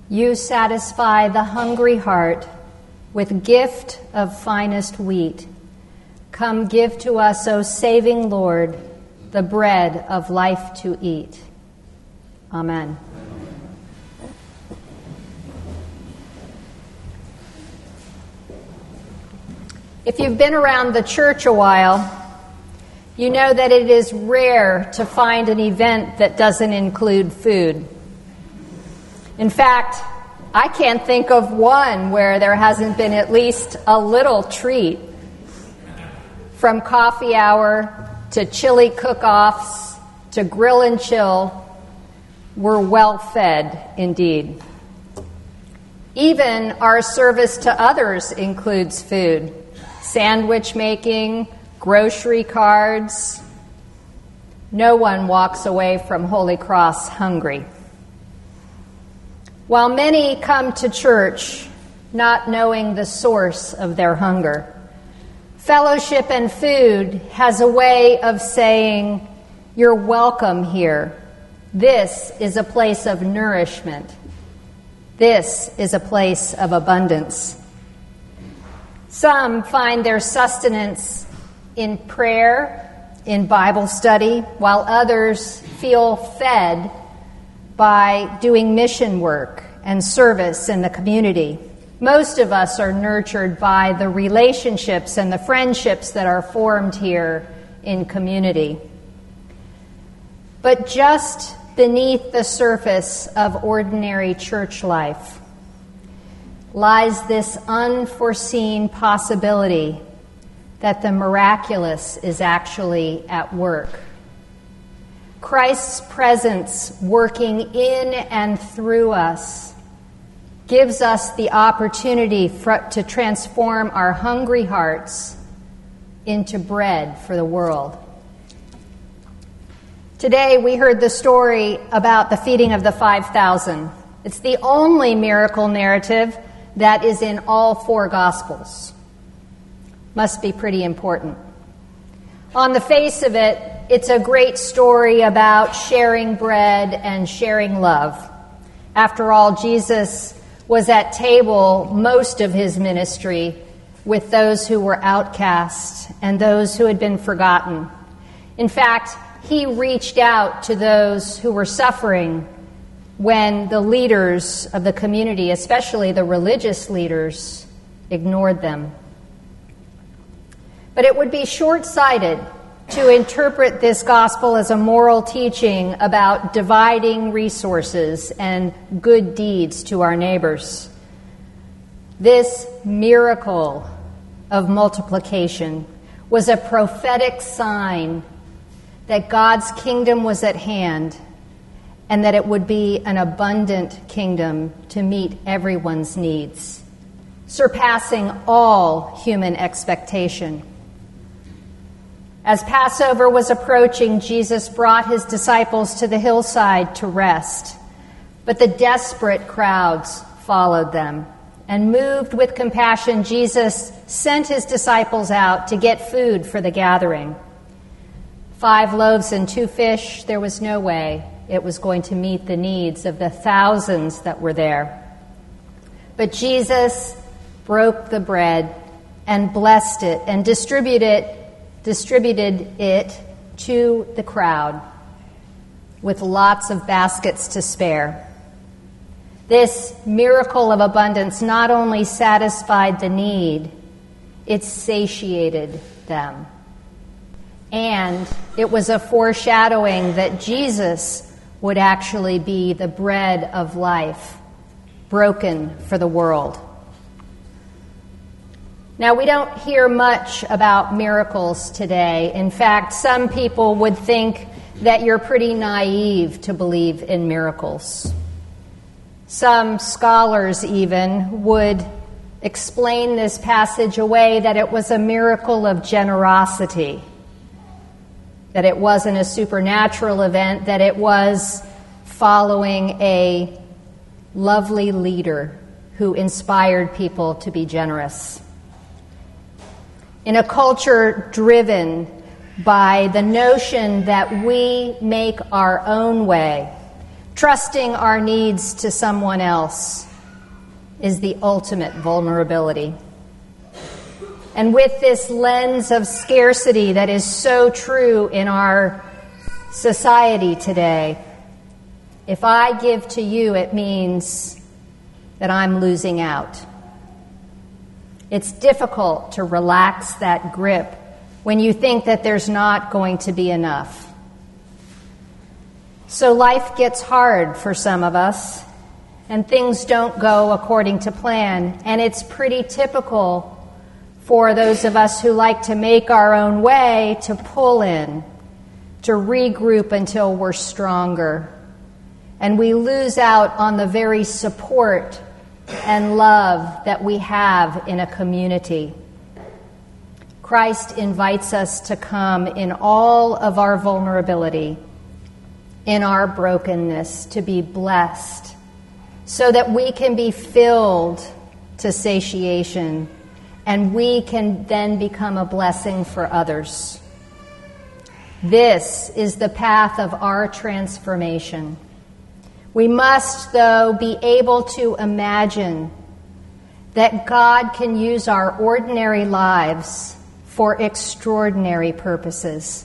You satisfy the hungry heart with gift of finest wheat. Come give to us, O saving Lord, the bread of life to eat. Amen. If you've been around the church a while, you know that it is rare to find an event that doesn't include food. In fact, I can't think of one where there hasn't been at least a little treat. From coffee hour to chili cook-offs to grill and chill, we're well fed indeed. Even our service to others includes food. Sandwich making, grocery cards. No one walks away from Holy Cross hungry. While many come to church not knowing the source of their hunger, fellowship and food has a way of saying, "You're welcome here. This is a place of nourishment. This is a place of abundance." Some find their sustenance in prayer, in Bible study, while others feel fed by doing mission work and service in the community. Most of us are nurtured by the relationships and the friendships that are formed here in community. But just beneath the surface of ordinary church life lies this unforeseen possibility that the miraculous is actually at work. Christ's presence working in and through us gives us the opportunity to transform our hungry hearts into bread for the world. Today we heard the story about the feeding of the 5,000. It's the only miracle narrative that is in all four Gospels. Must be pretty important. On the face of it, it's a great story about sharing bread and sharing love. After all, Jesus was at table most of his ministry with those who were outcast and those who had been forgotten. In fact, he reached out to those who were suffering when the leaders of the community, especially the religious leaders, ignored them. But it would be short-sighted to interpret this gospel as a moral teaching about dividing resources and good deeds to our neighbors. This miracle of multiplication was a prophetic sign that God's kingdom was at hand and that it would be an abundant kingdom to meet everyone's needs, surpassing all human expectation. As Passover was approaching, Jesus brought his disciples to the hillside to rest, but the desperate crowds followed them. And moved with compassion, Jesus sent his disciples out to get food for the gathering. 5 loaves and 2 fish, there was no way it was going to meet the needs of the thousands that were there. But Jesus broke the bread and blessed it and distributed it to the crowd with lots of baskets to spare. This miracle of abundance not only satisfied the need, it satiated them. And it was a foreshadowing that Jesus would actually be the bread of life, broken for the world. Now, we don't hear much about miracles today. In fact, some people would think that you're pretty naive to believe in miracles. Some scholars even would explain this passage away that it was a miracle of generosity, that it wasn't a supernatural event, that it was following a lovely leader who inspired people to be generous. In a culture driven by the notion that we make our own way, Trusting our needs to someone else is the ultimate vulnerability. And with this lens of scarcity that is so true in our society today, if I give to you, it means that I'm losing out. It's difficult to relax that grip when you think that there's not going to be enough. So life gets hard for some of us, and things don't go according to plan, and it's pretty typical for those of us who like to make our own way to pull in, to regroup until we're stronger. And we lose out on the very support and love that we have in a community. Christ invites us to come in all of our vulnerability, in our brokenness, to be blessed, so that we can be filled to satiation, and we can then become a blessing for others. This is the path of our transformation. We must, though, be able to imagine that God can use our ordinary lives for extraordinary purposes.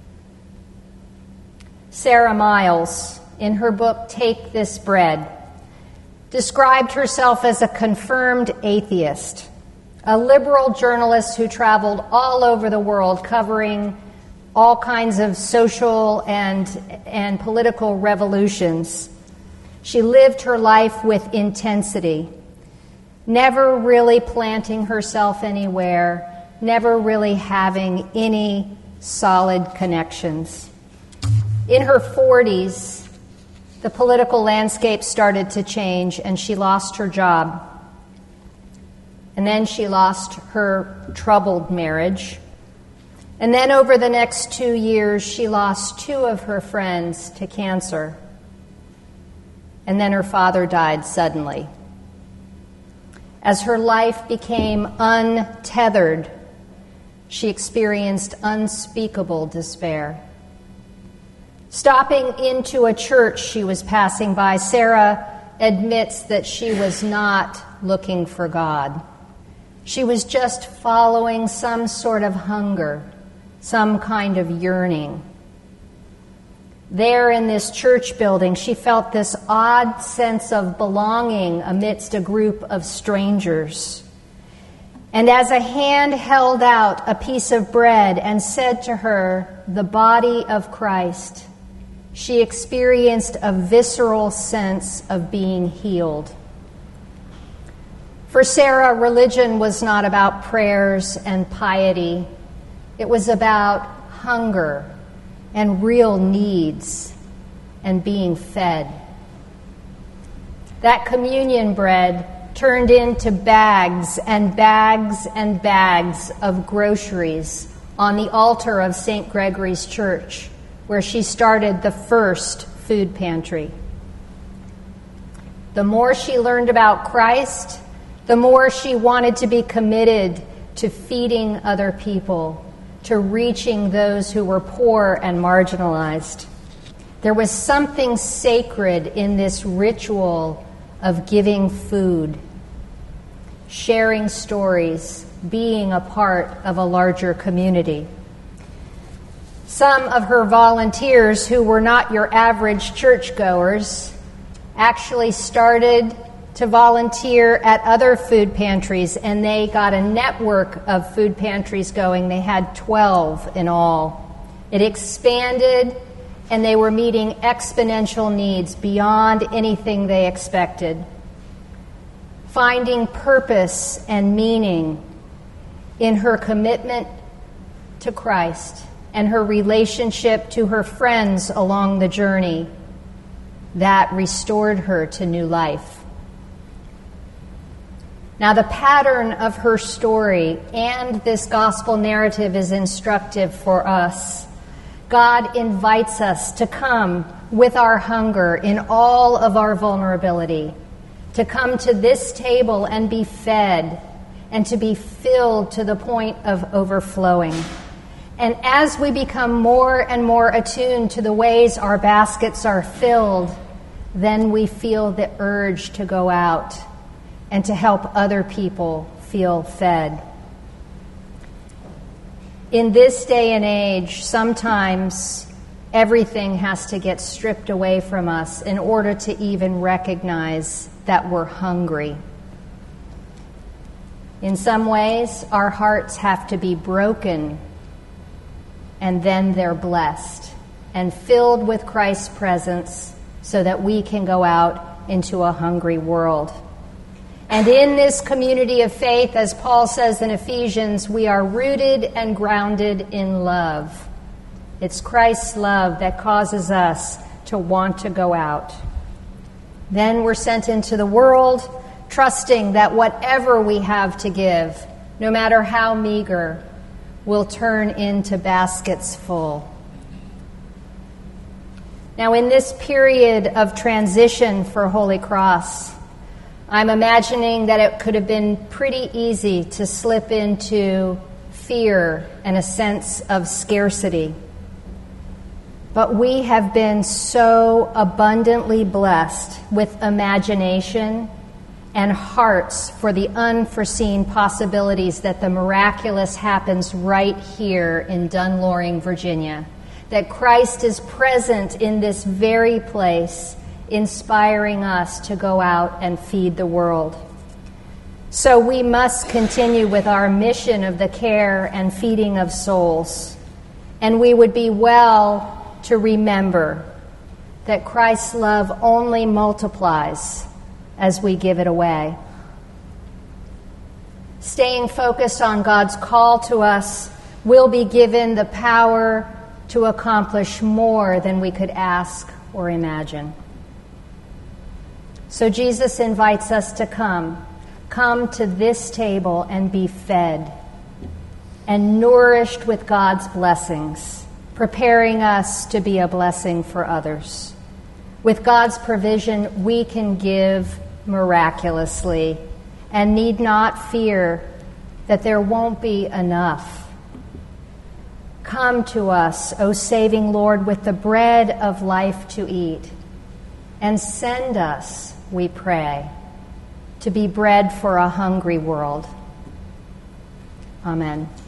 Sarah Miles, in her book Take This Bread, described herself as a confirmed atheist, a liberal journalist who traveled all over the world covering all kinds of social and political revolutions. She lived her life with intensity, never really planting herself anywhere, never really having any solid connections. In her 40s, the political landscape started to change, and she lost her job. And then she lost her troubled marriage. And then over the next 2 years, she lost 2 of her friends to cancer. And then her father died suddenly. As her life became untethered, she experienced unspeakable despair. Stopping into a church she was passing by, Sarah admits that she was not looking for God. She was just following some sort of hunger, some kind of yearning. There in this church building, she felt this odd sense of belonging amidst a group of strangers. And as a hand held out a piece of bread and said to her, "The body of Christ," she experienced a visceral sense of being healed. For Sarah, religion was not about prayers and piety. It was about hunger and real needs and being fed. That communion bread turned into bags and bags and bags of groceries on the altar of St. Gregory's Church, where she started the first food pantry. The more she learned about Christ, the more she wanted to be committed to feeding other people, to reaching those who were poor and marginalized. There was something sacred in this ritual of giving food, sharing stories, being a part of a larger community. Some of her volunteers, who were not your average churchgoers, actually started to volunteer at other food pantries, and they got a network of food pantries going. They had 12 in all. It expanded, and they were meeting exponential needs beyond anything they expected. Finding purpose and meaning in her commitment to Christ and her relationship to her friends along the journey, that restored her to new life. Now, the pattern of her story and this gospel narrative is instructive for us. God invites us to come with our hunger in all of our vulnerability, to come to this table and be fed, and to be filled to the point of overflowing. And as we become more and more attuned to the ways our baskets are filled, then we feel the urge to go out and to help other people feel fed. In this day and age, sometimes everything has to get stripped away from us in order to even recognize that we're hungry. In some ways, our hearts have to be broken, and then they're blessed and filled with Christ's presence so that we can go out into a hungry world. And in this community of faith, as Paul says in Ephesians, we are rooted and grounded in love. It's Christ's love that causes us to want to go out. Then we're sent into the world, trusting that whatever we have to give, no matter how meager, will turn into baskets full. Now, in this period of transition for Holy Cross, I'm imagining that it could have been pretty easy to slip into fear and a sense of scarcity. But we have been so abundantly blessed with imagination and hearts for the unforeseen possibilities that the miraculous happens right here in Dunloring, Virginia, that Christ is present in this very place, inspiring us to go out and feed the world. So we must continue with our mission of the care and feeding of souls. And we would be well to remember that Christ's love only multiplies as we give it away. Staying focused on God's call to us, will be given the power to accomplish more than we could ask or imagine. So Jesus invites us to come to this table and be fed and nourished with God's blessings, preparing us to be a blessing for others. With God's provision, we can give miraculously and need not fear that there won't be enough. Come to us, O saving Lord, with the bread of life to eat, and send us, we pray, to be bread for a hungry world. Amen.